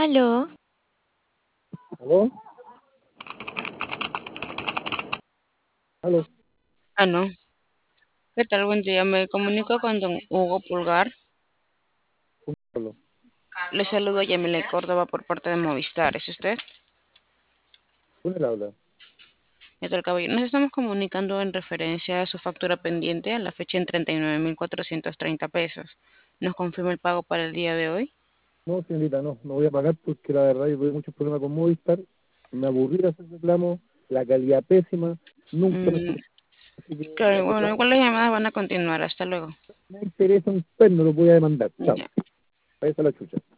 Aló, ¿Aló? ¿Aló? Ah, no. ¿Qué tal? Buen día. Me comunico con don Hugo Pulgar. ¿Aló? Le saludo a Yamile Córdoba por parte de Movistar. ¿Es usted? ¿Con él habla? ¿Qué tal, caballero? Nos estamos comunicando en referencia a su factura pendiente a la fecha en 39.430 pesos. ¿Nos confirma el pago para el día de hoy? No, señorita, no voy a pagar porque la verdad yo tuve muchos problemas con Movistar, me aburrí de hacer reclamos, la calidad pésima, nunca me Mm, escuché, así que voy a claro, bueno, reclamar. igual las llamadas van a continuar. Hasta luego. Me interesa un perno, lo voy a demandar. Chao, Ya. váyase a la chucha.